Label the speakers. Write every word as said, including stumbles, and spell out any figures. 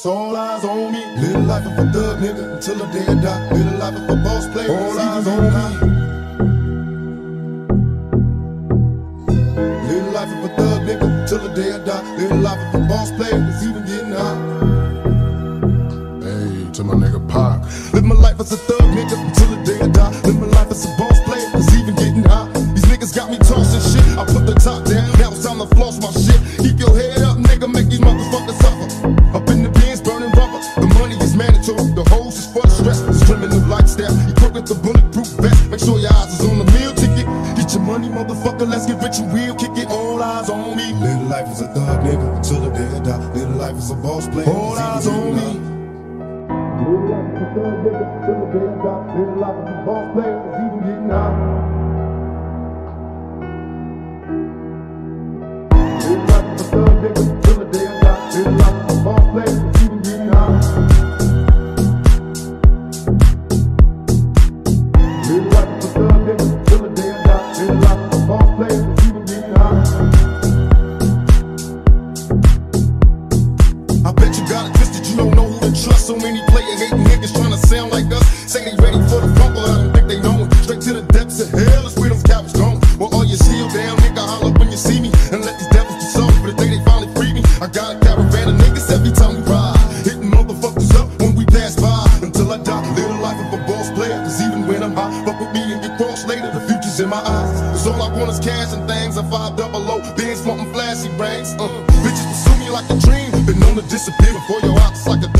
Speaker 1: So all eyes on me. Live the life of a thug nigga until the day I die. Live the life of a boss player. All eyes on me. Live the life of a thug nigga till the day I die. Live the life of a boss player, it's even getting hot. Hey, to my nigga Pac. Live my life as a thug nigga until the day I die. Live my life as a boss player, it's even getting hot. These niggas got me tossing shit. I put the top down, now it's time to floss my shit. Keep your head up, nigga, make these motherfuckers suffer. Up in the bins, burning rubber. The money is mandatory, the hose is for the stress. It's criminal lifestyle, equipped with the bulletproof vest. Make sure your eyes is on the meal ticket. Get your money, motherfucker, let's get rich and real. Kick it, all eyes on me. Live the life as a thug nigga until the day I die. Live the life as a boss player, all eyes on me. Live the life as a thug nigga until the day I die. Live the life as a boss player, it's even getting hot. Live the life as a thug nigga until the day I die. Live the life as a boss player, it's even getting hot. Live the life as a thug nigga until the day I die. Live the life as a boss player, it's even getting hot. I bet you got it twisted, you don't know who to trust. So many player hating niggas trying to sound like us. Say they ready for the front, but I don't think they know it. Straight to the depths of hell is where them cowards going. Well, all you seal down, nigga, holler when you see me. And let these devils be sorry for the day they finally free me. I got a caravan of niggas every time we ride, hitting motherfuckers up when we pass by. Until I die, live the life of a boss player. Cause even when I'm high, fuck with me and get crossed later. The future's in my eyes. Cause all I want is cash and things. I five double O, Benz wanting flashy rings. Uh, bitches pursue me like a dream. Been known to disappear before your eyes like a